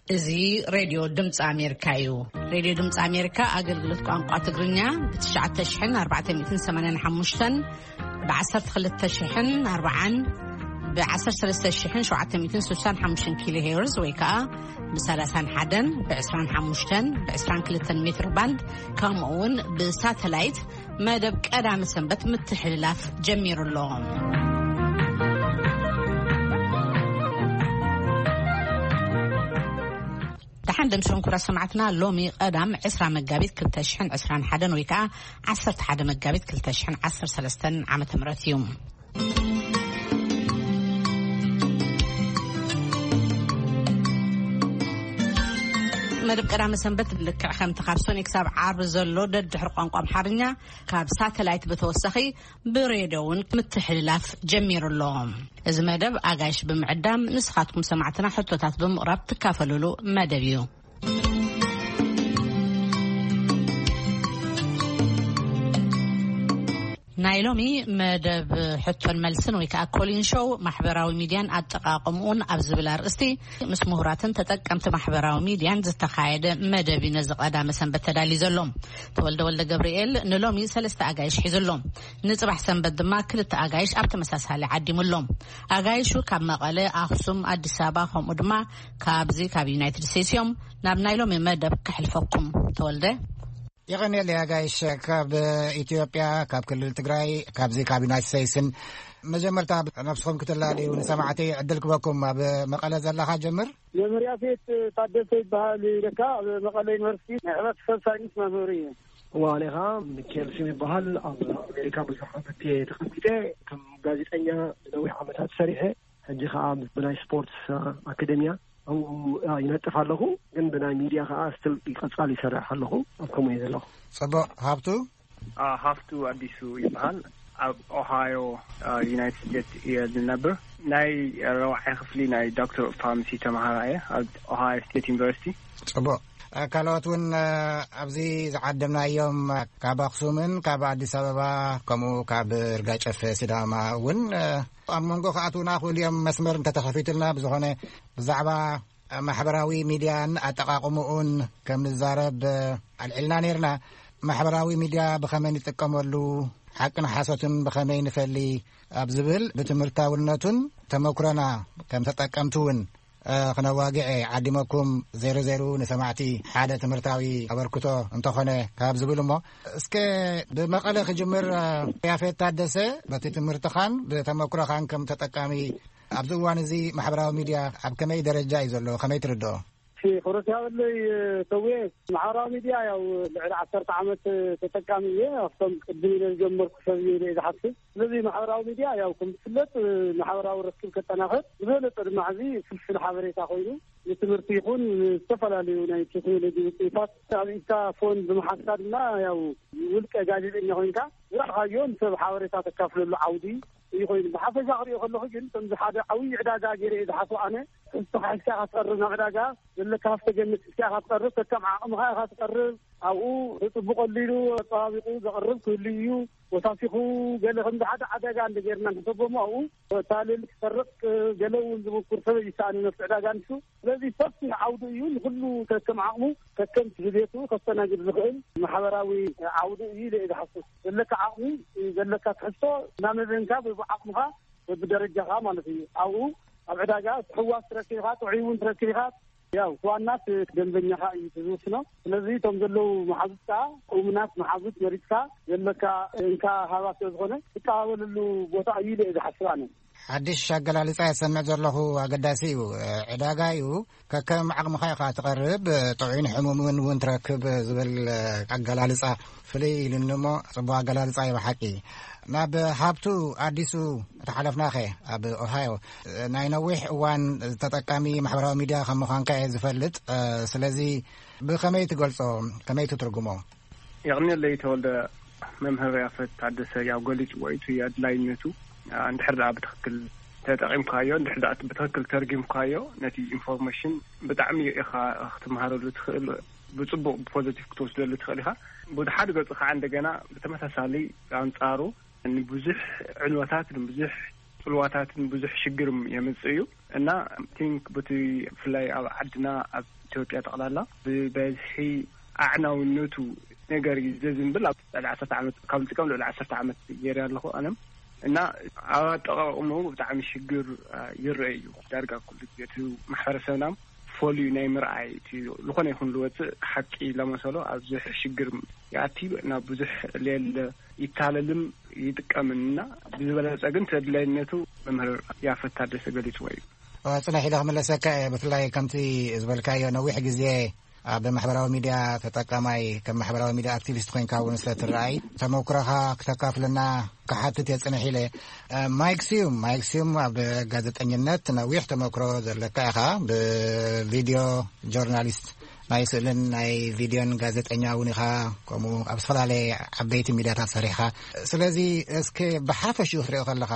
ازي راديو دمص امريكايو راديو دمص امريكا اغلغلت ቋንቋ ትግርኛ ب9485 ب13740 ب13765 كيلو هيرز ويكا ب31 ب25 ب22 متر باند كمون بساتلايت مدب قدام سنبت متحللاف جمير لهم تحندم شلون كرة سمعتنا لومي قدام 10 مجابيت كل تشحن 21 ويكا 11 مجابيت كل تشحن 10 عام مرات يوم مدب قدام سنبت لك خم تخافسون يكسب عرض زلو دحر قنقا محرنيا كاب ساتلايت بتوسخي بريدون متحللاف جمير اللهم إذا مدب أغايش بمعدام نسخاتكم سمعتنا حطوتات بمقرب تكافلولو مدبيو نايلومي مدب حطو الملسن ويكا كولين شو محبراوي ميديان اتقاقمون أبزبلا رأستي مسمهراتن تتقمت محبراوي ميديان زتخايد مدبي نزق أدام سنبت تدالي زلوم تولد جبريل نلومي سلست أغايش حيزلوم نصبح سنبت دما كلت أغايش أبت مساسها لعدي ملوم أغايشو كاب مقالة أخصم أدسابا هم أدما كابزي كاب يونايتد ستيتس ناب نايلومي مدب كحلفكم تولده يغني لي أجايش كاب إثيوبيا كاب كل التجراي كاب زي كاب يونايتد ستيتس مجمرتا نفسهم كتلالي ونسمعتي عدلك بكم بمقالة زلها جمر جمر فيت تقدسي بهالي لكا مقالة يونيفرسيتي عرفت ساينس مامورية وعليها كيل سيمي بهال أمريكا بصحفتي تخميته كم جازيتانيا نوي عملات سريعة هنجيها بناي سبورتس أكاديميا أو ينتفع له جنب بناي ميديا خاصل يقصالي يسرح له أكمل له صبا هابتو هافتو أديسو يبهال أوهايو يونايتد ستيتس النبر ناي روح خفلي ناي دكتور فارماسي تمهراية أوهايو ستيت يونيفرسيتي صبا كالوتون أبزي زعدمنا يوم كاب أخسومن كاب أديس أبابا كمو كاب رجاج في سيداما ون أمونغو خاتونا خو اليوم مسمر انت تخفيتلنا بزخونة بزعبا محبراوي ميديان أتقاقمون كم الزارب العلنانيرنا محبراوي ميديا بخمين يتقاملو حقنا حاسوتن بخمين فالي أبزبل بتمرتاولنتون تموكرنا كم تتقامتون خنا واقعي عدمكم 00 نسمعتي حادة تمرتاوي أبركتو انتخونه كابزبلو ما اسكي بمقالة خجمر يافيت تادسة بتتمرتخان بتموكرا خان كم تتقامي أبزوان زي محبراو ميديا أبكمي درجة يزولو خمي تردو في خرطة اللي سويت محبراو ميديا يو بعد 10 عامات تتقامية أفضل الدنيا الجمهور كسبيل إذا حسب الذي محبراو ميديا يو كم سلت محبراو رسول كتناخد بذلت المعزي في الحبرية تاخذه يتمرتيحون استفلا ليوناي تكنولوجي وصفات إنت فون بمحاسبنا يو ولك أجازي إنه هناك راح يوم سب حبرية تكافل العودي يقول بحفظ أغري يخلوه جن تنزح هذا قوي عداجا جري إذا حصو أنا استحى الساعة تقرر عداجا اللي كافت جنة الساعة تقرر تكمع أمها تقرر أو يطبق الليلو طابقو تقرب كليو وتصيحو قال لهم هذا عداجا عند جيرنا نطبق معه وتالي تقرب قالوا نزبو كرسة يساني نفس عداجا نشو الذي صفي عوديون كله تكمعه تكم تجديته خصنا جد لغل محبراوي عودي إذا حصو اللي كعقمي قال لك تحسه نعم بينكاب بعقمها بدرجها مالتي أو أبعدها حواس تركيبات وعيون تركيبات ياو والناس دنبنيها يتزوسنا الذي تمزلوا محافظة ومناس محافظة مريكا لك إنك هذا تزغنه تقاول له بوطعيل إذا حسوانه حدش شغل على ساعة سمع له قداسيو عداقايو كم عقم خيخة تقرب طعين حموم ونتركب زبل عقل على ساعة فلي للنمو صبوا عقل على ساعة وحكي ناب هابتو أديسو تحلفنا خي أب أوهايو ناينوح وان تتقامي محبراو ميديا خمخان كايز فلت سلازي بخميت قلصو كميت ترقمو يعني اللي يتولد ممهر يافت تعدسة يا قوليج ويتو يا دلاينتو عند حرد بتخكل تقيم قايو عند حرد بتخكل ترجم قايو نتي إنفورميشن بتعمي اختمهارو اللي تخل بتصبو بوزيتيف كتوس اللي تخليها بود حد قلت عندنا بتمثالي عن صاروا إن بزح علواتات بزح صلواتات بزح شجر يمسيو እና ቲንክ በቲ ፍላይ ኣብ ዓድና ኣብ ኢትዮጵያ ጠቅላላ ብበዝሒ ኣዕናውነቱ ነገር ዝዝምብል ኣብ 10 ዓመት ካብ ዝጥቀም ለ 10 ዓመት ገይረ ኣለኹ ኣነ እና ኣብ ኣጠቃቅሙ ብጣዕሚ ሽግር ይረአዩ ዳርጋ ኩሉ ግዜ ማሕበረሰብና ፎልዩ ናይ ምርኣይ ዝኾነ ይኹን ልወፅእ ሓቂ ለመሰሎ ኣብ ብዙሕ ሽግር ያቲ ናብ ብዙሕ ሌል ይታለልም ይጥቀምና ብዝበለፀ ግን ተድላይነቱ መምህር ያፌት ታደሰ ገሊፅዎ እዩ ጽናሕ ኢለ ክመለሰካ ብፍላይ ከምቲ ዝበልካዮ ነዊሕ ግዜ ኣብ ማሕበራዊ ሚድያ ተጠቃማይ ከም ማሕበራዊ ሚድያ አክቲቪስት ኮይንካ እውን ስለትረአይ ተመክሮኻ ክተካፍልና ክሓትት የጽንሕ ኢለ ማይክሲዩም ኣብ ጋዜጠኝነት ነዊሕ ተመክሮ ዘለካ ኢኻ ብቪድዮ ጆርናሊስት ናይ ስእልን ናይ ቪድዮን ጋዜጠኛ እውን ኢኻ ከምኡ ኣብ ዝተፈላለየ ዓበይቲ ሚድያታት ሰሪሕኻ ስለዚ እስኪ ብሓፈሽኡ ክትሪኦ ከለኻ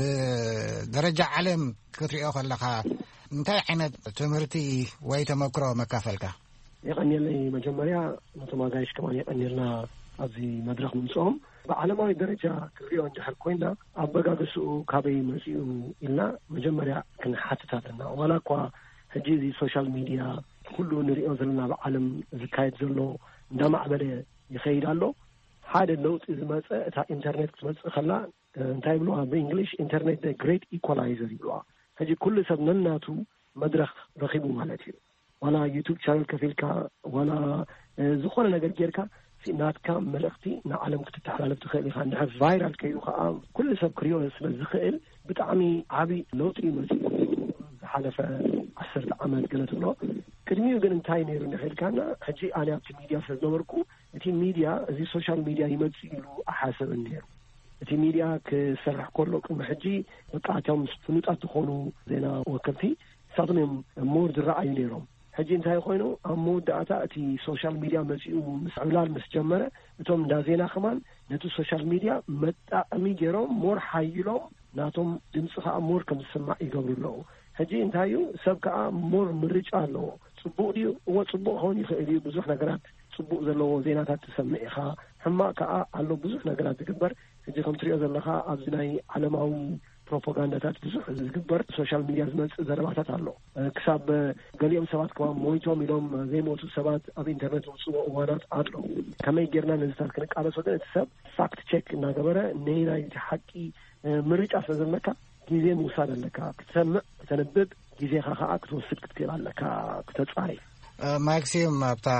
ብደረጃ ዓለም ክትሪኦ ከለኻ እንታይ ዓይነት ትምህርቲ ወይ ተመክሮ መካፈልካ يقنيلي مجمريا متماغايش كمان يقنيلنا أبزي مدرخ من صوم بعلماء درجة كريو انجحر كوينا أبغاقسو كابي مسيو إلا مجمريا كان حاتتاتنا ولا كوا هجيزي سوشال ميديا كله نريو زلنا بعلم زكايت زلو ندام عبالي يخير الله هذا اللوت إذا مسألة إنترنت مسألة خلا انتايبلوها بإنجليش إنترنت the great equalizer يبلوها هجي كل سبنناتو مدرخ رخيبو مالتي ولا يوتيوب شانل كفيلكا ولا زخونا نقر جيركا في ناتكا ملختي نعلم كتتحلالب تخيلي خان نحف فايرال كيلو خام كل سب كريو اسم الزخيل بتعمي عبي لوتري مسيح حالة 10 عامات قلت له كرميو قلن تاينيرو نحيل كان حجي أنا أبتي ميديا فزنوركو اتي ميديا زي سوشال ميديا يمتسيلو أحاسب النيرو اتي ميديا كسرح كله كم حجي بقعتهم فنوتات تخونو زينا وكلتي صادمهم مورد الرأي نيرهم حجي انتهي خوينو أمود داتا اتي سوشال ميديا مسيو مسعولال مسجمرة اتهم دازينا خمان نتو سوشال ميديا متى أميجيرهم مور حيلهم ناتهم دمسخة مور كم سمع يقبروا له حجي انتهيو سبكا مور مرجع له صبوق دي هو صبوق هوني خيري بزوح نقرات صبوق زلو زيناتات تسمعها حما كا علو بزوح نقرات تكبر حجي كم تريو زلخا أبزناي علماوي ፕሮፓጋንዳታት ብዙሕ ዝግበር ሶሻል ሚዲያ ዝመጽ ዘረባታት ኣሎ ክሳብ ገሊኦም ሰባት ከማ ሞይቶም ኢሎም ዘይሞቱ ሰባት ኣብ ኢንተርኔት ውፅኡ እዋናት ኣሎ ከመይ ጌርና ነዝታት ክንቃለሶ ግን እቲ ሰብ ፋክት ቼክ እናገበረ ናይ ሓቂ ምርጫ ስለዘለካ ጊዜ ምውሳድ ኣለካ ክትሰምዕ ክትነብብ ጊዜኻ ከዓ ክትወስድ ክትክእል ኣለካ ክተጻሪ ማክሲም ኣብታ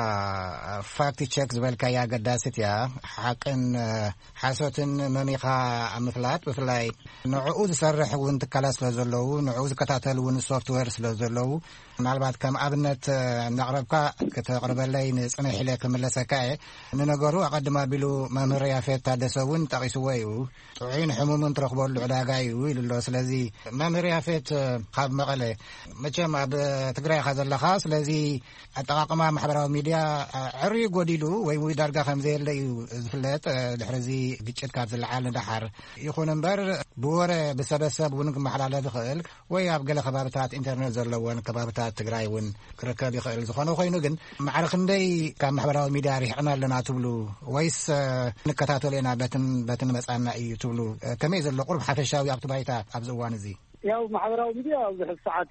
ፋክት ቼክ ዝበልካ ያ ገዳሲት ያ ሓቅን ሓሶትን መሚኻ ምፍላጥ ብፍላይ ንዕኡ ዝሰርሕ እውን ትካላት ስለ ዘለዉ ንዕኡ ዝከታተል እውን ሶፍትዌር ስለ ዘለዉ ምናልባት ከም ኣብነት እናቕረብካ ከተቕርበለይ ንጽንሕ ኢለ ክምለሰካ እየ ንነገሩ ኣቐድማ ቢሉ መምህር ያፌት ታደሰ እውን ጠቒስዎ እዩ ጥዑይን ሕሙምን ትረኽበሉ ዕዳጋ እዩ ኢሉ ኣሎ ስለዚ መምህር ያፌት ካብ መቐለ መቸም ኣብ ትግራይ ኢኻ ዘለኻ ስለዚ ኣጠቃቅማ ማሕበራዊ ሚድያ ዕርዩ ጎዲሉ ወይ ዳርጋ ከምዘየለ እዩ ዝፍለጥ ድሕሪዚ ግጭት ካብ ዝለዓል ንዳሓር ይኹን እምበር ብወረ ብሰበሰብ እውን ክመሓላለፍ ይኽእል ወይ ኣብ ገለ ከባቢታት ኢንተርኔት ዘለዎን ከባቢታት ትግራይ እውን ክርከብ ይኽእል ዝኾነ ኮይኑ ግን ማዕረ ክንደይ ካብ ማሕበራዊ ሚድያ ሪሕቕና ኣለና ትብሉ ወይስ ንከታተሉ ኢና በትን መጻና እዩ ትብሉ ከመይ ዘሎ ቁርብ ሓፈሻዊ ኣብቲ ባይታ ኣብዚ እዋን እዚ ያው ማሕበራዊ ሚድያ ብዙሕ ሰዓት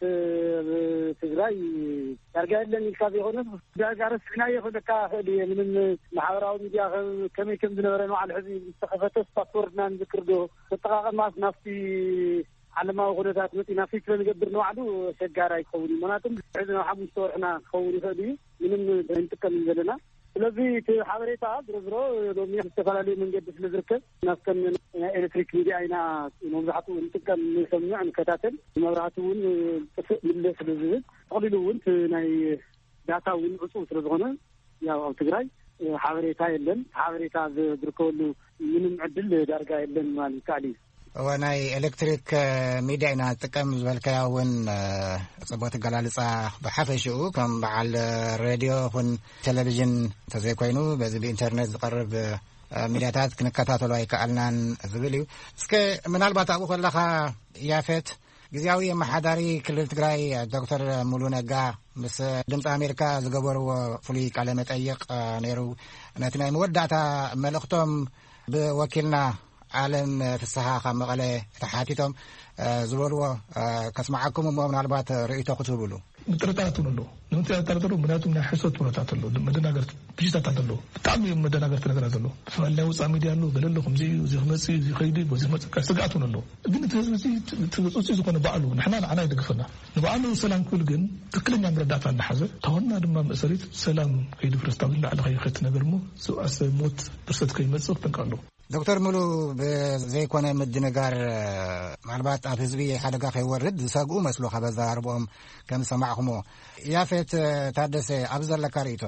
ትግራይ ዳርጋ የለን ኢልካ ዘይኮነስ ዳርጋ ረስዕናዮ ክልካ ክእል እየ ምንም ማሕበራዊ ሚድያ ከመይ ከም ዝነበረ ንባዕሉ ሕዚ ዝተኸፈተስ ፓስወርድና ንዝክርዶ ተጠቃቐማስ ናፍቲ ዓለማዊ ኩነታት መፂና ፊት ስለንገብር ንባዕሉ ሸጋር ኣይክኸውን እዩ ምክንያቱም ሕዚ ናብ 5 ወርሕና ክኸውን ይኽእል እዩ ምንም ንጥቀም ዘለና ስለዚ እቲ ሓበሬታ ዝረዝሮ ሎሚ ዝተፈላለዩ መንገዲ ስለ ዝርከብ ናፍከን ናይ ኤሌክትሪክ ሚድያ ኢና መብዛሕትኡ ንጥቀም ንሰምዕ ንከታተል መብራህቲ እውን ጥፍእ ምለስ ስለ ዝብል ጠቕሊሉ እውን ናይ ዳታ እውን ዕፁብ ስለ ዝኾነ ያው ኣብ ትግራይ ሓበሬታ የለን ሓበሬታ ዝርከበሉ ምንም ዕድል ዳርጋ የለን ማለት ካሊ ወናይ ኤሌክትሪክ ሚድያ ኢና ጥቀም ዝበልካያ እውን ጽቦት ገላልጻ ብሓፈሽኡ ከም በዓል ሬድዮ ኹን ቴሌቪዥን ተዘይኮይኑ በዚ ብኢንተርኔት ዝቐርብ ሚድያታት ክንከታተሉ ኣይከኣልናን ዝብል እዩ እስከ ምናልባት ኣብኡ ከለኻ ያፌት ጊዜያዊ የመሓዳሪ ክልል ትግራይ ዶክተር ሙሉ ነጋ ምስ ድምፂ ኣሜሪካ ዝገበርዎ ፍሉይ ቃለ መጠይቕ ነይሩ ነቲ ናይ መወዳእታ መልእኽቶም ብወኪልና ዓለም ፍስሓ ካብ መቐለ ተሓቲቶም ዝበልዎ ከስማዓኩም ምናልባት ርእይቶ ክትብሉ ጥርጣሬ ኣሎ ንምንታይ ጥርጣሬ ምክንያቱም ናይ ሕሶት ፕሮታት ኣሎ መደናገር ብሽታት ኣሎ ብጣዕሚ መደናገር ነገራት ኣሎ ብፍላይ ውፃእ ሚድያ ኣሎ ዘለለኹም እዚ ዝመጽ እዚ ኸይዲ በዚ መጽ ስጋኣቱን ኣሎ ግን ተህዝቢ ትጽጽ ዝኾነ ባዕሉ ንሕና ይደግፈና ንባዕሉ ሰላም ክብል ግን ትክክለኛ መረዳእታ እንዳሓዘ ተወና ድማ መእሰሪት ሰላም ከይዲ ፍረስታዊ ላዕለ ኸይኸት ነገር ሞ ሰውኣስ ሞት ብርሰት ከይመጽእ ተንቃሎ ዶክተር ሙሉ ብዘይኮነ ምድንጋር ምናልባት ኣብ ህዝቢ ሓደጋ ከይወርድ ዝሰግኡ መስሎ ከበዛርቦም ከም ሰማዕኹሞ ያፌት ታደሰ ኣብ ዘለካ ርእቶ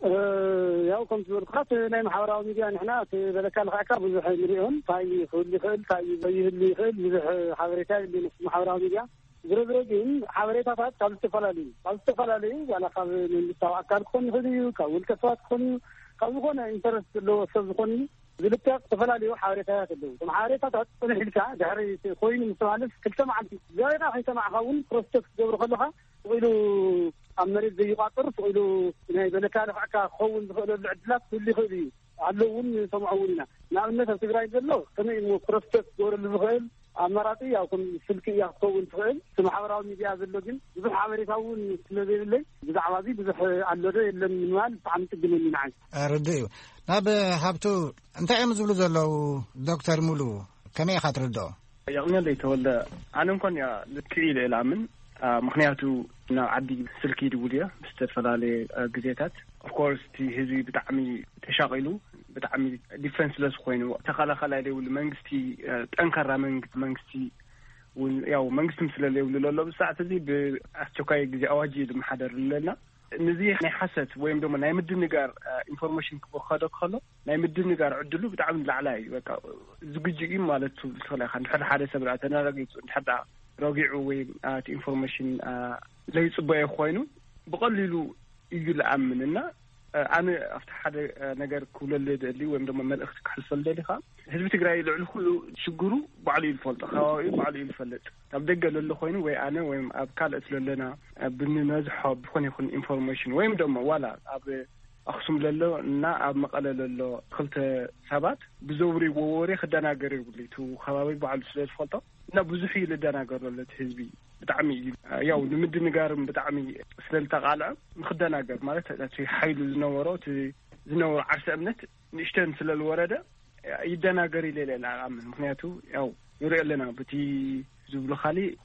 ያው ከም ዝብልካት ናይ ማሕበራዊ ሚድያ ንሕና በለካ ልካዕካ ብዙሕ ንሪኦን እንታይ ክህሉ ይኽእል እንታይ ዘይህሉ ይኽእል ብዙሕ ሓበሬታ የለን ማሕበራዊ ሚድያ ዝረዝረ ግን ሓበሬታታት ካብ ዝተፈላለዩ ዋላ ካብ መንግስታዊ ኣካል ክኾን ይኽእል እዩ ካብ ውልቀ ሰባት ክኾን እዩ ካብ ዝኾነ ኢንተረስት ዘለዎ ሰብ ዝኾን እዩ ዝልቀቕ ዝተፈላለዩ ሓበሬታታት ኣለዉ እቶም ሓበሬታታት ፅንሕ ኢልካ ድሕሪ ኮይኑ ምስተማለስ ክልተ መዓልቲ ዛሬና ከይሰማዕካ እውን ፕሮስቴክት ዝገብሩ ከለካ ኢሉ ኣብ መሬት ዘይቋፅር ኢሉ ናይ በለካ ልካዕካ ክኸውን ዝኽእለሉ ዕድላት ኩሉ ይኽእል እዩ ኣለዉ እውን ሰምዖ እውን ኢና ንኣብነት ኣብ ትግራይ ዘሎ ከመይ ሞ ፕሮስቴክት ዝገብረሉ ዝኽእል ኣመራፂ ያው ከም ስልኪ እያ ክትኸውን ትኽእል እቲ ማሕበራዊ ሚድያ ዘሎ ግን ብዙሕ ሓበሬታ እውን ስለዘይብለይ ብዛዕባ እዚ ብዙሕ ኣሎ ዶ የለን ምባል ብጣዕሚ ጥግመኒ ንዓይ ርድእ እዩ ናብ ሃብቱ እንታይ እዮም ዝብሉ ዘለው ዶክተር ሙሉ ከመይ ኢኻ ትርድኦ ያቕነለይ ተወልደ ኣነ እንኳን ልክኢለ ኢላምን ምክንያቱ ናብ ዓዲ ስልኪ ይድውል እየ ብዝተፈላለየ ግዜታት ኦፍኮርስ እቲ ህዝቢ ብጣዕሚ ተሻቂሉ ብጣዕሚ ዲፌንስለስ ኮይኑ ተኸላኸላይ ዘይብሉ መንግስቲ ጠንካራ መንግስቲ እውን ያው መንግስቲ ምስለለ ይብሉ ዘሎ ብሰዓት እዚ ብኣስቸኳይ ግዜ ኣዋጅ ዝመሓደር ኣለና ነዚ ናይ ሓሰት ወይም ድማ ናይ ምድንጋር ኢንፎርሜሽን ክወኸዶ ከሎ ናይ ምድንጋር ዕድሉ ብጣዕሚ ላዕላ እዩ በቃ ዝግጅኡ ማለት ትኽእልካ ንድሕሪ ሓደ ሰብ ተናረጊፁ እንድሕር ረጊዑ ወይ እቲ ኢንፎርሜሽን ዘይፅበዮ ኮይኑ ብቐሊሉ እዩ ዝኣምንና ኣነ ኣብቲ ሓደ ነገር ክብለለ ደሊ ወይም ድማ መልእኽቲ ክሕልፈል ደሊኻ ህዝቢ ትግራይ ልዕሊ ኩሉ ሽግሩ ባዕሉ እዩ ዝፈልጦ ከባቢኡ ባዕሉ እዩ ዝፈልጥ ኣብ ደገ ዘሎ ኮይኑ ወይ ኣነ ወይም ኣብ ካልኦት ዘለና ብንነዝሖ ብኾነ ይኹን ኢንፎርሜሽን ወይም ድማ ዋላ ኣብ ኣክሱም ዘሎ እና ኣብ መቐለ ዘሎ ክልተ ሰባት ብዘውሪዎ ወሬ ክደናገር ይብሉ እቲ ከባቢ ባዕሉ ስለ ዝፈልጦ እና ብዙሕ እዩ ዝደናገረሉ እቲ ህዝቢ ብጣዕሚ ያው ንምድንጋርም ብጣዕሚ ስለልተቃልዐ ንክደናገር ማለት እቲ ሓይሉ ዝነበሮ እቲ ዝነበሮ ዓርሰ እምነት ንእሽተን ስለዝወረደ ይደናገር ኢለ ኣምን ምክንያቱ ያው ንሪኦ ኣለና በቲ ዝብሉ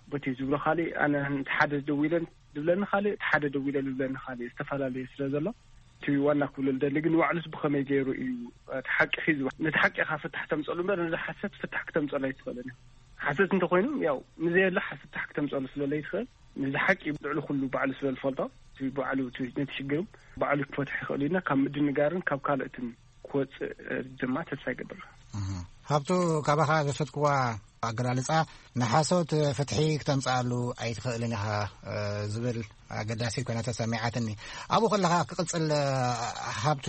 ካሊእ ኣነ ሓደ ደው ኢለን ዝብለኒ ካሊእ ሓደ ደው ኢለ ዝብለኒ ካሊእ ዝተፈላለየ ስለ ዘሎ እቲ ዋና ክብለሉ ደሊ ግን ባዕሉስ ብኸመይ ገይሩ እዩ እቲ ሓቂ ሒዙ ነቲ ሓቂ ኢኻ ፍታሕ ተምፀሉ እምበር ነዚ ሓሰት ፍታሕ ክተምፀሉ ኣይትኽእልን ሓሰት እንተኮይኑ ያው ንዘየላ ሓሰት ፍታሕ ክተምፀሉ ስለለይ ትኽእል ነዚ ሓቂ ልዕሊ ኩሉ ባዕሉ ስለ ዝፈልጦ ባዕሉ ነቲ ሽግር ባዕሉ ክፈትሕ ይኽእል ኢና ካብ ምድንጋርን ካብ ካልኦትን ክወፅእ ድማ ተስፋ ይገብር ሃብቱ ካባኻ ዘሰትክዋ ኣገላልፃ ንሓሶት ፍትሒ ክተምፅኣሉ ኣይትኽእልን ኢኻ ዝብል ኣገዳሲ ኮነ ተሰሚዓትኒ ኣብኡ ከለኻ ክቕፅል ሃብቱ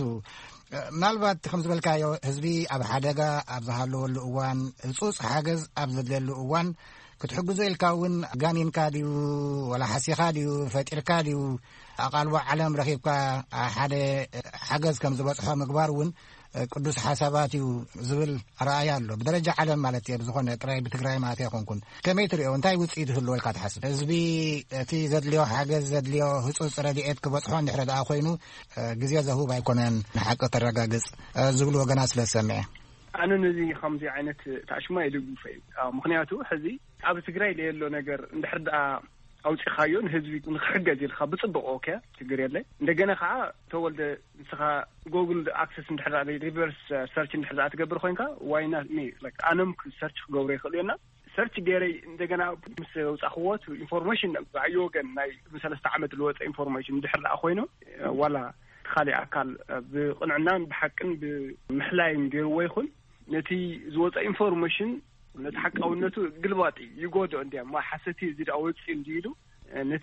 ምናልባት ከም ዝበልካዮ ህዝቢ ኣብ ሓደጋ ኣብ ዝሃለወሉ እዋን ህፁፅ ሓገዝ ኣብ ዘድልየሉ እዋን ክትሕግዞ ኢልካ እውን ጋኒንካ ድዩ ወላ ሓሲኻ ድዩ ፈጢርካ ድዩ ኣቓልቦ ዓለም ረኺብካ ሓደ ሓገዝ ከም ዝበፅሖ ምግባር እውን ቅዱስ ሓሳባት እዩ ዝብል ረኣያ ኣሎ ብደረጃ ዓለም ማለት እየ ብዝኾነ ጥራይ ብትግራይ ማለት ኣይኮንኩን ከመይ ትሪኦ እንታይ ውፅኢት ህልዎ ኢልካ ትሓስብ ህዝቢ እቲ ዘድልዮ ሓገዝ ዘድልዮ ህፁፅ ረድኤት ክበፅሖ እንድሕሪ ደኣ ኮይኑ ግዜ ዘህብ ኣይኮነን ንሓቂ ተረጋግፅ ዝብሉ ወገናት ስለ ዝሰምዐ ኣነ ነዚ ከምዚ ዓይነት ተኣሽማ የደግፈ እዩ ምክንያቱ ሕዚ ኣብ ትግራይ ለየሎ ነገር እንድሕር ደኣ ኣውፂኻዮ ንህዝቢ ንክሕገዝ ኢልካ ብፅቡቅ ኦኬ ችግር የለይ እንደገና ከዓ ተወልደ ንስኻ ጉግል ኣክሰስ እንድሕር ሪቨርስ ሰርች እንድሕር ትገብር ኮይንካ ዋይና ኣነም ሰርች ክገብሮ ይኽእል እዮና ሰርች ገይረይ እንደገና ምስ ውፃኽዎት ኢንፎርሜሽን ብዓይ ወገን ናይ ብሰለስተ ዓመት ዝወፀ ኢንፎርሜሽን እንድሕር ደኣ ኮይኑ ዋላ ካሊእ ኣካል ብቕንዕናን ብሓቅን ብምሕላይን ገይርዎ ይኹን ነቲ ዝወፀ ኢንፎርሜሽን ነቲ ሓቃውነቱ ግልባጢ ይጎድኦ እንዲያ ማ ሓሰቲ እዚ ደኣ ወፂ እንዲሉ ነቲ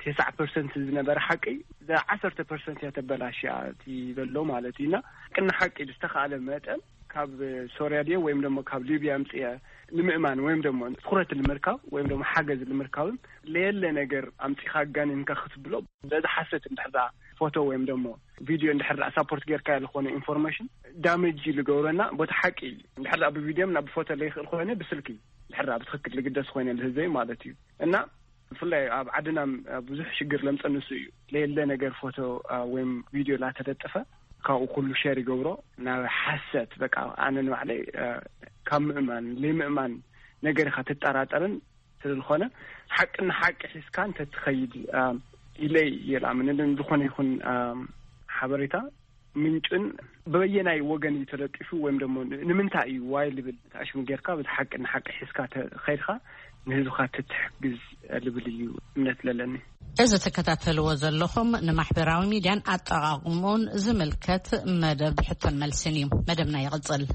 9% ዝነበረ ሓቂ 10% የተበላሽያ ይበሎ ማለት ኢና ቅና ሓቂ ዝተኻለ መጠን ካብ ሶርያ ድየ ወይም ደግሞ ካብ ሊብያ ምፅያ ንምእማን ወይም ደግሞ ትኩረት ንምርካብ ወይም ደግሞ ሓገዝ ንምርካብ ለየለ ነገር ኣምፂኻ ጋኒንካ ክትብሎ በዚ ሓሰት እንድሕር ፎቶ ወይም ደግሞ ቪዲዮ እንድሕር ሳፖርት ጌርካ ለኾነ ኢንፎርሜሽን ዳሜጅ ልገብረና ቦታሓቂ እንድሕር ብቪዲዮም ናብ ፎቶ ላይ ይኽእል ኮይነ ብስልኪ እንድሕር ብትክክል ልግደስ ኮይነ ለህዘይ ማለት እዩ እና ፍላይ ኣብ ዓድና ብዙሕ ሽግር ለምፀንሱ እዩ ለየለ ነገር ፎቶ ወይም ቪዲዮ ላተለጠፈ ካብኡ ኩሉ ሼር ይገብሮ ናብ ሓሰት በቃ ኣነ ንባዕለይ ካብ ምእማን ለምእማን ነገር ኢኻ ትጠራጠርን ስለዝኾነ ሓቅና ሓቂ ሒዝካ እንተትኸይድ ኢለይ የላምን ዝኾነ ይኹን ሓበሬታ ምንጭን በየናይ ወገን ይተለጥፉ ወይም ደግሞ ንምንታይ እዩ ዋይ ልብል ታሽሙ ጌርካ ብሓቅና ሓቂ ሒዝካ ተኸይድካ ንህዝብካ ትትሕግዝ ልብል እዩ እምነት ለለኒ እዚ ተከታተልዎ ዘለኹም ንማሕበራዊ ሚድያን ኣጠቃቅሙን ዝምልከት መደብ ሕቶን መልስን እዩ መደብና ይቕፅል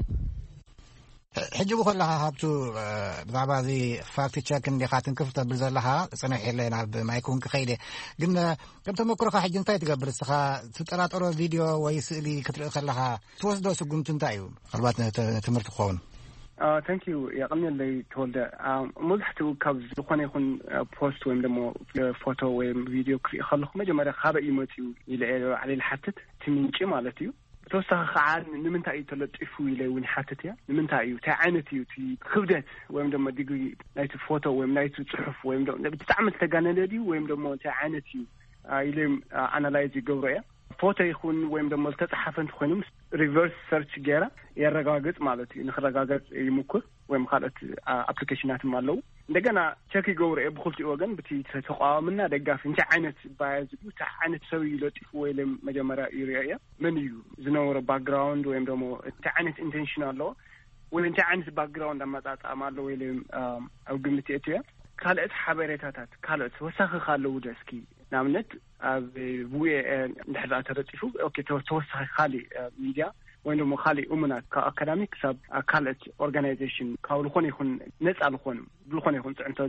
ሕጂ ብኸለኻ ሃብቱ ብዛዕባ እዚ ፋክት ቸክ እንዲኻ ትንክፍ ተብል ዘለኻ ፅንሕ የለን ኣብ ማይኩን ክኸይደ ግን ከም ተመክሮኻ ሕጂ እንታይ ትገብር እስኻ ትጠራጠሮ ቪድዮ ወይ ስእሊ ክትርኢ ከለኻ ትወስዶ ስጉምቲ እንታይ እዩ ምናልባት ትምህርቲ ክኸውን thank you يقلني تولد مزحت كاب ዝኾነ ይኹን ፖስት ወይም ደግሞ ፎቶ ወይም ቪዲዮ ክኸልኹ መጀመርያ ካበ ኢሞቲው ኢለ على الحتت ትምንጭ ማለት እዩ ተወሳኺ ከዓ ንምንታይ ተለጥፉ ኢለ እውን ሓተት ያ ንምንታይ እዩ ተዓነት እዩ ክብደት ወይም ደግሞ ዲግሪ ናይቲ ፎቶ ወይም ናይቲ ጽሑፍ ወይም ደግሞ ብጣዕሚ ተጋነለዲ ወይም ደግሞ ተዓነት እዩ ኢለ ኣናላይዝ ይገብሩ ያ ፎቶ ይኹን ወይም ደግሞ ተጻሕፈን ኮይኖም ሪቨርስ ሰርች ገራ ያረጋግጥ ማለት እዩ ንኽረጋግጥ ይምኩር ወይም ካልኦት አፕሊኬሽናትም አለው እንደገና ቸክ ይገብሩ ብኹልቲ ወገን በቲ ተቋምና ደጋፊ እንተ ዓይነት ባያዝ እንተ ዓይነት ሰው ይለጥፉ ወይም መጀመሪያ ይሪያ ምን እዩ ዝነበረ ባክግራውንድ ወይም ደግሞ እንተ ዓይነት ኢንቴንሽን አለው ወይ እንተ ዓይነት ባክግራውንድ አማጣጣም አለው ወይም አው ግምት እትያ ካልኦት ሓበሬታታት ካልኦት ወሳኺ ካለው ደስኪ ናምነት ኣብ ቡኤ እንድሕር ተለጥፉ ኦኬ ተወሳኺ ካሊ ሚድያ ወይም ደግሞ ካሊ ኡምናት ከአካዳሚክ ሰብ ካልኦት ኦርጋናይዜሽን ካብ ዝኾነ ይኹን ነፃ ዝኾነ ይኹን ፅዕንቶ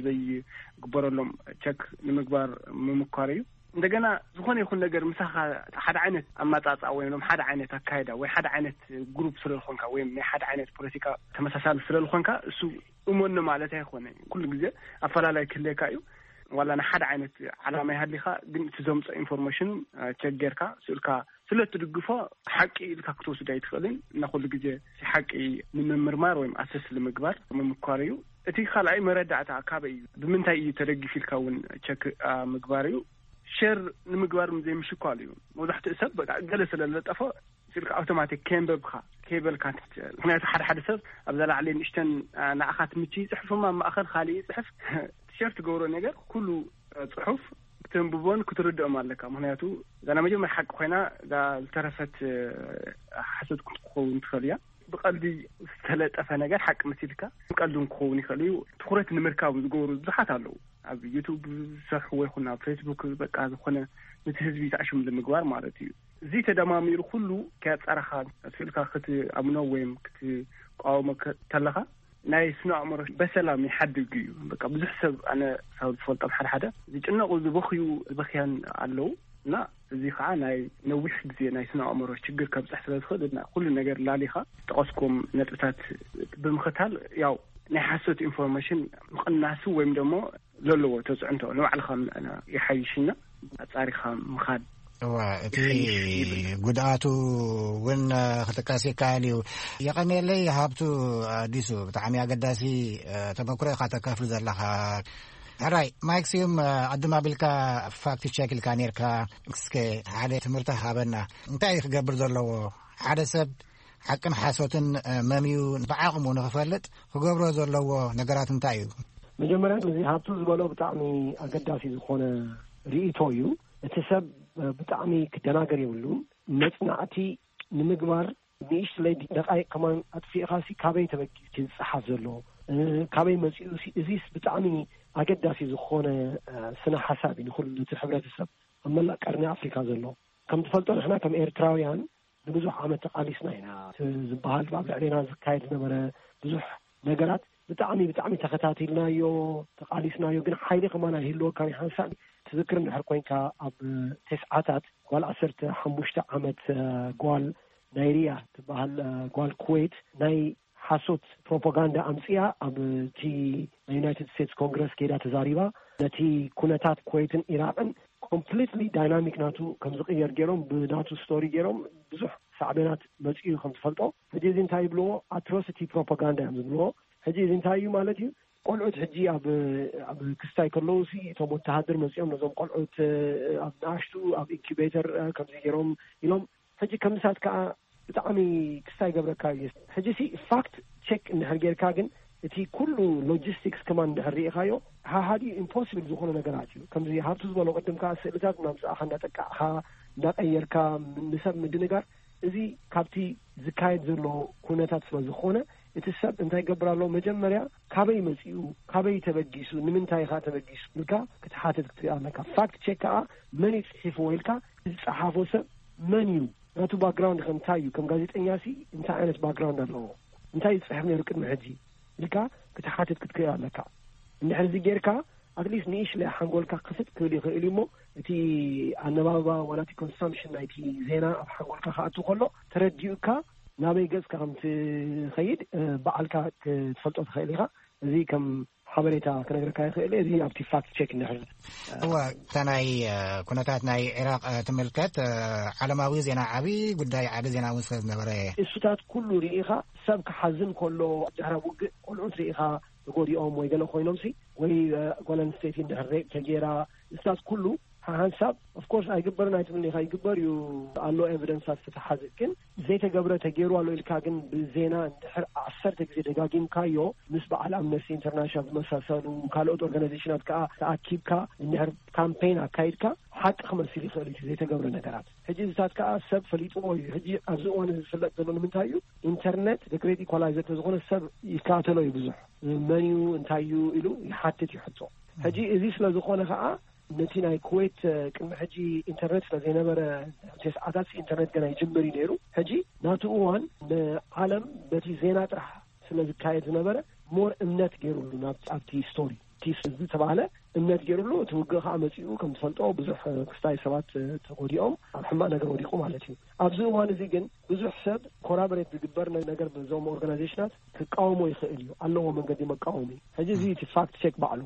ዘይግበረሎም ቸክ ንምግባር ምምኳር እዩ እንደገና ዝኾነ ይኹን ነገር ምሳኻ ሓደ ዓይነት አማጣጣ ወይም ደግሞ ሓደ ዓይነት አካይዳ ወይ ሓደ ዓይነት ግሩፕ ስለልኾንካ ወይም ሓደ ዓይነት ፖለቲካ ተመሳሳሊ ስለልኾንካ እሱ እሞን ማለት አይኾነን ኩሉ ግዜ አፈላላይ ክለካ እዩ ولا نحد عينت علامة هالليخا قلت زمت إنفورميشن تجركا سلكا سلت تدقفه حقي الكاكتوس دايت خلين ناخذ الجزء حقي من مرمار ويم أساس المقبر من مقاريو تي خلأي مردعة عكابي بمنتهي ترقي في الكون تشك مقباريو شر المقبر زي مش قاليو وضحت سبب جلس للطفا سلك أوتوماتيك كيبل كانت هنا حد سبب أبدأ عليه نشتن نأخذ متي صحف ما أخذ خالي صحف شرط جورو نجار كله صحف تنبون كتردد مالك مهنياتو أنا مجمع حق خينا ذا الترفت حسد كون خليا بقلبي ثلاث أفناجات حق مثلك بقلبهم كوني خليو تخرج المركب جورو زحات له على يوتيوب صح ويخونا فيسبوك بقى خنا نتهزبي تعشم المجوار مالتي زي تدمامير كله كات أرخان أسفلك خت أمنو ويم كت أو مك تلخا ناي سناء مرة بسلام يحدقيو بقى بزحسب أنا سأقول فلت أم حدا زي جنا قول بخيان علو لا زي خا ناي نويح زي ناي سناء مرة تشجر كبز أحسن خدنا كل النجار لاليخا تقصكم نتبتات بمختال ياو نحسوت إنفورميشن الناس ويم دمو لولو تزعنتو نوع الخام أنا يحيشنا تاريخها مخاد وأتي قدعته وين ختكاسي كاليو يقني لي هابتو ديسو تعمي قداسي تمكري خاتكافل زلها هراي مايكسيوم قدما بلكا فاكت تشيكل كانيركا اسكي عادة تمرته هابنا انتاي خقبر زلو عادة سب حقن حاسوتن ماميو بعاقم ونغفلت خقبر زلو نقرات انتايو مجمرا زي هابتو زبالو بتعمي قداسي زخونة رئيتويو اتسب بتعمي كتناقر يقولون نتنعتي نمقبار نيش لدي دقائق كمان أطفي خاصي كابي تبكي تنصحف زلو كابي مسيوسي إزيس بتعمي أقداسي زخونة سنة حسابي نقول لتحبرات السب أما لا كارني أفريكا زلو كم تفضل إحنا كم إيرتراويان بزوح عامة تقاليسنا هنا زبهال باب علينا زكايد نمرة بزوح نقرات بتعمي تختاتي لنا يو تقاليسنا يو قنا حيلي كمان هيلو كان حسابي تذكر إن حركوينكا أب تسعات قال أسرت حموشت عمت قال نايريا تبع قال كويت ناي حاسوت بروباغندا أمسيا أب تي يونايتد ستيتس كونغرس كيدا تزاريبا نتي كونتات كويتن إيران completely dynamic ናቱ ከም ዝቀየር ገይሮም ብናቱ ስቶሪ ገይሮም ብዙሕ ሳዕቤናት መጽኡ ከም ተፈልጦ ሕጂ እንታይ ብሎ atrocity propaganda ዝብሎ ሕጂ እንታይ ማለት እዩ ቆልዑት ሕጂ ኣብ ክስታይ ከለውሲ እቶም ወተሃደር መጽኦም ነዞም ቆልዑት ኣብ ናሽቱ ኣብ ኢንኩቤተር ከም ዝገይሮም ኢሎም ሕጂ ከምሳት ከዓ ብጣዕሚ ክስታይ ገብረካ እዩ ሕጂ ሲ ፋክት ቼክ እንሕርጌርካ ግን እቲ ኩሉ ሎጂስቲክስ ከማን ድሕሪኢኻዮ ሃዲ ኢምፖሲብል ዝኾነ ነገራት እዩ ከምዚ ሃብቱ ዝበሎ ቅድምካ ስእልታት ናምፅኣኻ እንዳጠቃዕኻ እንዳቀየርካ ንሰብ ምድንጋር እዚ ካብቲ ዝካየድ ዘሎ ኩነታት ስለ ዝኾነ እቲ ሰብ እንታይ ገብራሎ መጀመርያ ካበይ መጽኡ ካበይ ተበጊሱ ንምንታይ ኻ ተበጊሱ ልካ ክትሓትት ክትኣለካ ፋክት ቼክ ከዓ መን ይጽሒፍ ወይልካ ዝጸሓፎ ሰብ መን እዩ ናቱ ባክግራውንድ ከምታይ እዩ ከም ጋዜጠኛ ሲ እንታይ ዓይነት ባክግራውንድ ኣለዎ እንታይ ይጽሕፍ ነይሩ ቅድሚ ሕጂ ልካ ክትሓትት ክትክእለካ እንድሕር ዚጌርካ አትሊስት ንእሽ ላይ ሓንጎልካ ክፍት ክብል ይኽእል እሞ እቲ ኣነባባ ወላቲ ኮንሰምፕሽን ናይቲ ዜና ኣብ ሓንጎልካ ከኣቱ ከሎ ተረዲኡካ ናበይ ገጽካ ከም ትኸይድ በዓልካ ክትፈልጦ ትኽእል ኢኻ እዚ ከም ሓበሬታ ክነግረካ ይኽእል እዚ ኣብቲ ፋክት ቼክ እንድሕር ተናይ ኩነታት ናይ ኢራቅ ትምልከት ዓለማዊ ዜና ዓብዪ ጉዳይ ዓዲ ዜና እውን ስለ ዝነበረ እሱታት ኩሉ ርኢኻ ሰብ ክሓዝን ከሎ ድሕረ ውግእ ቆልዑት ርኢኻ ተጎዲኦም ወይ ገለ ኮይኖም ሲ ወይ ጓል ኣንስተይቲ እንድሕር ተጌራ እሱታት ኩሉ ሓንሳብ ኦፍኮርስ ኣይግበርን ኣይትምኒኻ ይግበር እዩ ኣሎ ኤቪደንሳት ዝተሓዘ ግን ዘይተገብረ ተገይሩ ኣሎ ኢልካ ግን ብዜና እንድሕር 10 ግዜ ደጋጊምካዮ ምስ በዓል ኣምነስቲ ኢንተርናሽናል ዝመሳሰሉ ካልኦት ኦርጋናይዜሽናት ከዓ ተኣኪብካ እንድሕር ካምፔይን ኣካይድካ ሓቂ ክመስል ይኽእል እዩ ዘይተገብረ ነገራት ሕጂ ዝታት ከዓ ሰብ ፈሊጥዎ እዩ ሕጂ ኣብዚ እዋን ዝፍለጥ ዘሎ ንምንታይ እዩ ኢንተርኔት ግሬት ኢኳላይዘር ተዝኾነ ሰብ ይከታተሎ እዩ ብዙሕ መን እዩ እንታይ እዩ ኢሉ ይሓትት ይሕቶ ሕጂ እዚ ስለ ዝኾነ ከዓ ነቲ ናይ ኩዌት ቅድሚ ሕጂ ኢንተርኔት ስለ ዘይነበረ ሰዓታት ኢንተርኔት ገና ይጅምር እዩ ነይሩ ሕጂ ናቱ እዋን ንዓለም በቲ ዜና ጥራሕ ስለ ዝካየድ ዝነበረ ሞር እምነት ገይሩሉ ኣብቲ ስቶሪ ቲስ ዝተባሃለ እምነት ገይሩሉ እቲ ውግእ ከዓ መጺኡ ከም ትፈልጦ ብዙሕ ክስታይ ሰባት ተጎዲኦም ኣብ ሕማቅ ነገር ወዲቁ ማለት እዩ ኣብዚ እዋን እዚ ግን ብዙሕ ሰብ ኮራቦሬት ዝግበር ነገር በዞም ኦርጋናይዜሽናት ክቃወሞ ይኽእል እዩ ኣለዎ መንገዲ መቃወሚ ሕጂ እዚ እቲ ፋክት ቼክ ባዕሉ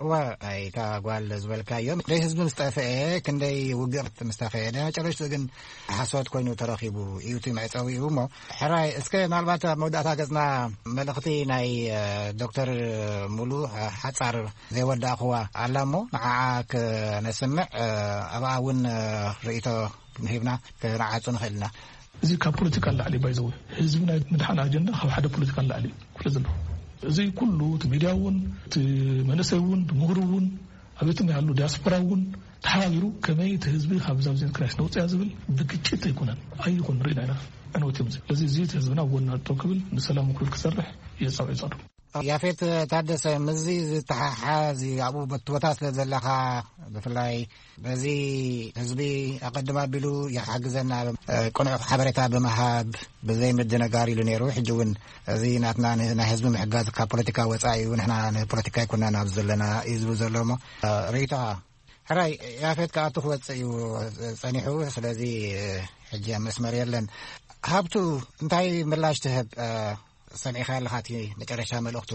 አይ ካጓል ዝበልካዮም ደይ ህዝብ ምስጠፍአ ክንደይ ውግእ ምስተኸየደ መጨረሽቱ ግን ሓሶት ኮይኑ ተረኺቡ እዩቲ መዕፀዊኡ እሞ ሕራይ እስከ ምናልባት መውዳእታ ገጽና መልእኽቲ ናይ ዶክተር ሙሉ ሓጻር ዘይወዳእኽዋ ኣላ እሞ ንዓዓ ክነስምዕ ኣብኣ እውን ርእቶ ንሂብና ክንዓፁ ንኽእል ኢና እዚ ካብ ፖለቲካ ላዕሊ ባይዘው ህዝቢ ናይ ምድሓን ኣጀንዳ ካብ ሓደ ፖለቲካ ላዕሊ ኩሉ ዘሎ እዚ ኩሉ ሚድያ እውን መንእሰይ እውን ምሁር እውን ኣብቶም ያሉ ዲያስፖራ እውን ተሓባቢሩ ከመይ እቲ ህዝቢ ካብ ዛብዘን ክራይስ ነውፅያ ዝብል ብግጭት ኣይኮነን ኣይኮን ርኢና ኢና ኣነወትዮም እዚ እዚ ህዝብና ወና ክብል ንሰላም ክብል ክሰርሕ የጻው ይጻዱ ያፌት ታደሰ ምዚ ዝተሓሓዚ ኣብኡ በትቦታ ስለ ዘለኻ ብፍላይ በዚ ህዝቢ ኣቀድማ ቢሉ ይሓግዘና ቁኑዕ ሓበሬታ ብምሃብ ብዘይ ምድነጋር ኢሉ ነይሩ ሕጂ እውን እዚ ናትና ናይ ህዝቢ ምሕጋዝ ካብ ፖለቲካ ወፃኢ እዩ ንሕና ንፖለቲካ ይኩናን ኣብ ዘለና እዩ ዝብል ዘሎ እሞ ርእቶኻ ሕራይ ያፌት ከኣቱ ክወፅእ እዩ ፀኒሑ ስለዚ ሕጂ መስመር የለን ሃብቱ እንታይ ምላሽ ትህብ ሰሚዕኻ ኣለኻቲ መጨረሻ መልእኽቱ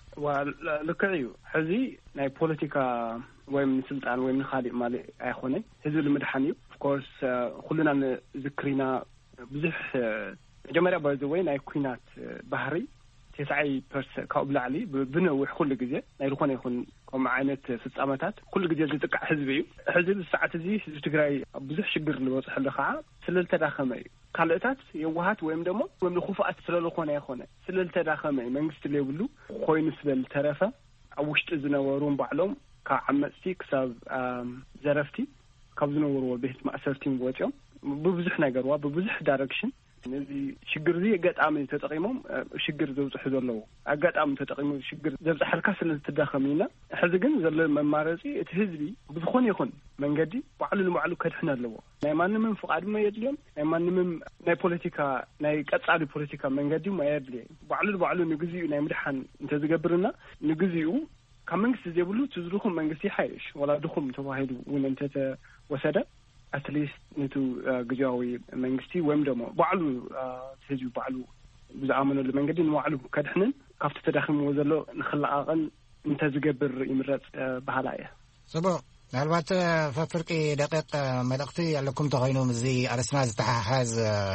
ልክዕ እዩ ሕዚ ናይ ፖለቲካ ወይም ንስልጣን ወይም ንኻሊእ ማለት ኣይኮነን ህዝቢ ንምድሓን እዩ ኦፍኮርስ ኩሉና ንዝክሪና ብዙሕ መጀመርያ ባይዘወይ ናይ ኩናት ባህሪ 90% ካብኡ ብላዕሊ ብነዊሕ ኩሉ ግዜ ናይ ዝኾነ ይኹን ከምኡ ዓይነት ፍጻመታት ኩሉ ግዜ ዝጥቃዕ ህዝቢ እዩ ሕዚ ብሰዓት እዚ ህዝቢ ትግራይ ብዙሕ ሽግር ዝበፅሐሉ ከዓ ስለልተዳኸመ እዩ ካልኦታት የዋሃት ወይም ደግሞ ወይም ንኹፋኣት ስለዝኾነ ኣይኮነ ስለልተዳኸመ እዩ መንግስቲ ለይብሉ ኮይኑ ስበል ተረፈ ኣብ ውሽጢ ዝነበሩ ባዕሎም ካብ ዓመፅቲ ክሳብ ዘረፍቲ ካብ ዝነበሩ ቤት ማእሰርቲ ወፂኦም ብብዙሕ ነገርዋ ብብዙሕ ዳይሬክሽን ነዚ ሽግር እዚ ኣጋጣሚ ተጠቂሞም ሽግር ዘብፅሑ ዘለዉ ኣጋጣሚ ተጠቂሙ ሽግር ዘብፅሐልካ ስለዝተዳኸም ኢና ሕዚ ግን ዘሎ መማረፂ እቲ ህዝቢ ብዝኾነ ይኹን መንገዲ ባዕሉ ንባዕሉ ከድሕን ኣለዎ ናይ ማንምም ፍቃድ የድልዮም ናይ ማንምም ናይ ፖለቲካ ናይ ቀጻሊ ፖለቲካ መንገዲ የድልዮ ባዕሉ ባዕሉ ንግዚኡ ናይ ምድሓን እንተዝገብርና ንግዚኡ ካብ መንግስቲ ዘይብሉ ትዝርኹም መንግስቲ ይሓይሽ ወላ ድኹም ተባሂሉ እውን እንተተወሰደ አትሊስት ነቱ ግዜያዊ መንግስቲ ወይም ደግሞ ባዕሉ ህዝቢ ባዕሉ ብዝኣመነሉ መንገዲ ንባዕሉ ከድሕንን ካብቲ ተዳኺምዎ ዘሎ ንኽለኣቐን እንተዝገብር ይምረፅ ባህላ እያ ጽቡቕ ምናልባት ፈፍርቂ ደቂቅ መልእኽቲ ኣለኩም ተኾይኑ ምዚ ኣርስና ዝተሓሓዝ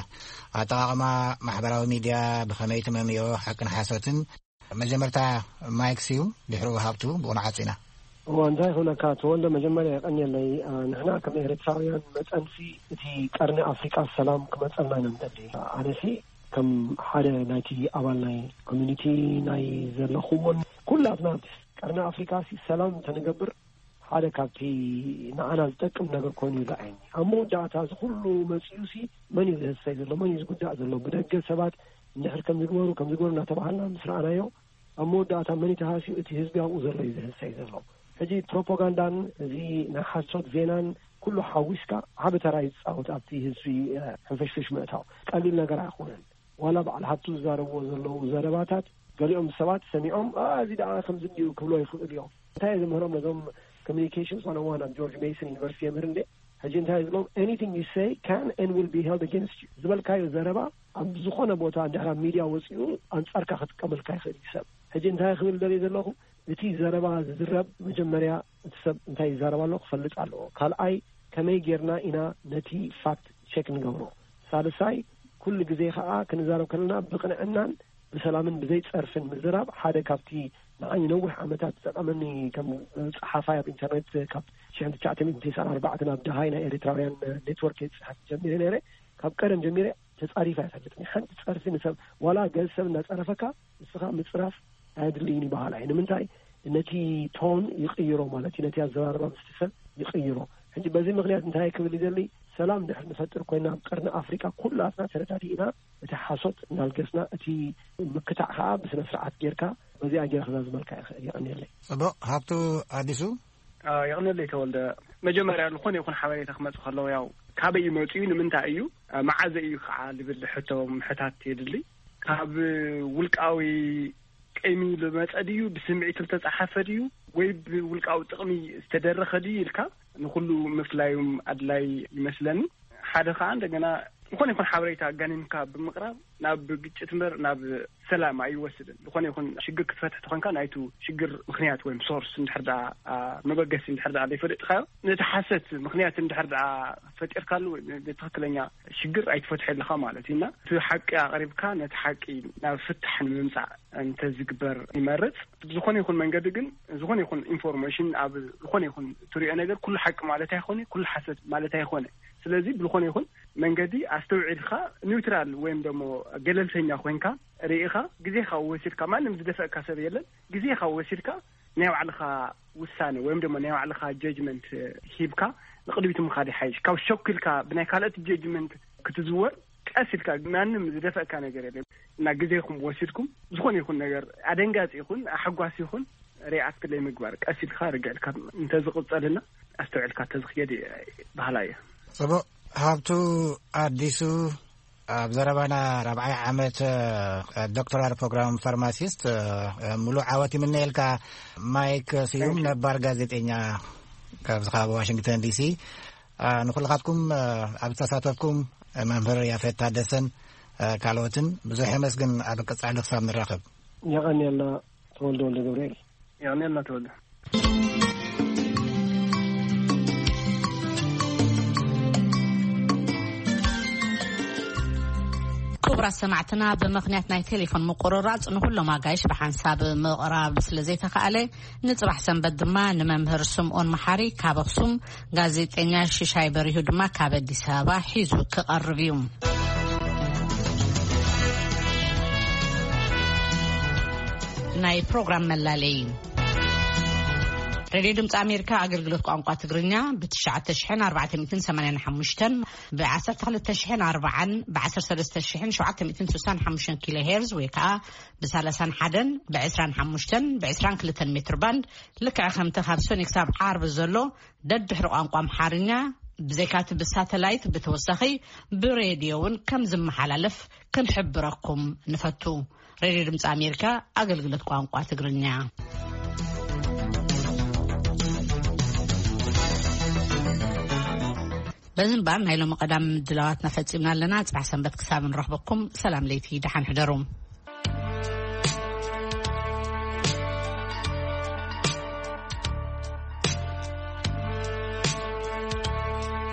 ኣጠቃቅማ ማሕበራዊ ሚድያ ብኸመይ ትመምዮ ሓቅን ሓሶትን መጀመርታ ማይክስ እዩ ድሕሪ ሃብቱ ብቁንዓፂና وانتهي هناك تولى مجمّع أني نحن كم إرتاويان مثلاً في قرن أفريقيا السلام كما تسمعنا نمتدي أنا سي كم حدا نايتي أول ناي كوميونيتي ناي زلخون كل أبناء قرن أفريقيا السلام تنقبر حدا كابتي نعنا نتكلم نقول كوني لعين أمو جاءت هذا كله مسيوسي من يزهد سيد الله من يزقد جاء الله بدك سبات نحر كم يقولوا نتبعنا مسرعنا يو أمو جاءت من يتهاسي اتهزبي أو زر يزهد سيد الله هذه بروباغندا زي نحسد زينان كله حويسكا عبت رايس أو تأتي هزبي فيش مئتها قليل نجار أخونا ولا بعد حتى زاروا زلوا زارباتات قال يوم السبت سمعهم زيد على 5 دقيقة كله يخذ اليوم تايز مهرم نظام communications 101 at George Mason University أمريكا هجين تايز لهم anything you say can and will be held against you زبل كايو زاربا عم زخنا بوتا عندها ميديا وسيو أنصار كخد قبل كاي خير يسب هجين تايز خبر دليل زلهم እቲ ዘረባ ዝዝረብ መጀመሪያ ተሰብ እንታይ ዘረባሎ ክፈልጥ አሎ ካልአይ ከመይ ጌርና ኢና ነቲ ፋክት ቼክ ንገብሮ ሳልሳይ ኩሉ ግዜ ከዓ ክንዛረብ ከለና ብቅንዕናን ብሰላምን ብዘይ ጸርፍን ምዝራብ ሓደ ካብቲ ንዓይ ነውሕ ዓመታት ተጠቀመኒ ከም ጸሓፋይ ኣብ ኢንተርኔት ካብ 1994 ናብ ደሃይና ኤሪትራውያን ኔትወርክ ጽሓፍ ጀሚረ ነረ ካብ ቀደም ጀሚረ ተጻሪፋ ያፈልጥኒ ሓንቲ ጸርፊ ንሰብ ዋላ ገሰብ እናጸረፈካ እስኻ ምጽራፍ أدريني بحاله إنه من تاي النتي تون يغيره مالتي نتي الزوارب مستسل يغيره عندي بزي مغليات انتهاي كبير لي سلام نحن نفتر كوينا قرن أفريقيا كلها أثناء ثلاثة هنا تحصت نالقسنا أتي مكتعها بس نفرعات جيركا بزي أجير خزاز ملكا يعني اللي صبو هابتو أديسو يعني اللي تولد مجمّع الخوني يكون حوالي تخمس خلوا ياو كابي يموتين من تايو مع زي خال بالحتة محتات يدلي كاب ولكاوي أمي لما تأديو بسمعي تلتصحفديو ويب والقاو تقمي استدرخدي الكا نقولو مفلايم أدلاي مثلاً حدا عندنا نكون يكون حواليتا جانينكا بمقرب ناب بجتمر ناب سلام أي وسد نكون يكون شجر كفتح تكون كان أيتو شجر مخنيات وين سورس نحرد مبجس نحرد على فرق خير نتحسس مخنيات نحرد فتح كله نتحكلنا شجر أي فتح الخامالتنا في حق قريب كان نتحكي نفتح المنسع أنت زجبر يمرت زخون يكون من جدجن زخون يكون information أو زخون يكون تري أنا قال كل حق مالته يخوني كل حسد مالته يخوني سلازي بلخون يكون من جدي أستوعب خا نيوترال وين دمو جلل سينيا خوينكا ريخا جزيخا وسيركا ما نمز دفع كسر يلا جزيخا وسيركا نيو على خا وسانة وين دمو نيو على خا judgment هيبكا نقدر بيتم خادي حيش كاو شوكلكا بناكالات judgment كتزور كأسيركا ما نمز دفع كان جريء نجزيكم وسيركم زخون يكون نجار أدنجات يكون أحقواس يكون ريعت كله مقبارك أسير خارج الكلام أنت زقط لنا أستوعب كتزخية دي بهلاية صبو هابتو أديسو بزربانا ربعي عامت دكتورار بروغرام فارماسيست ملو عواتي من نيلكا مايك سيوم نبار غازيتينيا كابزخاب واشنطن دي سي نقول لكم أبتساتكم ممبر يافت تادسن كالوتن بزوح مسجن أبقى على خصام الراقب يعني الله تولدوا لجبريل يعني الله تولد كبرى سمعتنا بمخنيات ناي تليفون مقررات نقول له ما جايش بحنساب مقرب سلزي تخالي نصبح سنبد ما نممهر سمون محاري كابخصم غازيتينيا شيشاي بريود ما كابدي سابا حيزو كقربيوم ناي بروغرام ملالي راديو دمت أمريكا أقلقلت قوانقات تقرنيا ب9,485 ب10,304 ب10,395 كيلو هيرز ويكا ب31 ب25 ب22 متر باند لكا خمت خابسون يكتاب عارب الزلو دد حرق قوانقام حارنيا بزيكات بالساتلايت بتوسخي براديون كم زم حلالف كنحبركم نفتو راديو دمت أمريكا أقلقلت قوانقات تقرنيا بزن بار نايلو مقدام دلواتنا فتسيبنا لنا تصبح سنبت كساب نرحبكم سلام ليتي دحان حجرهم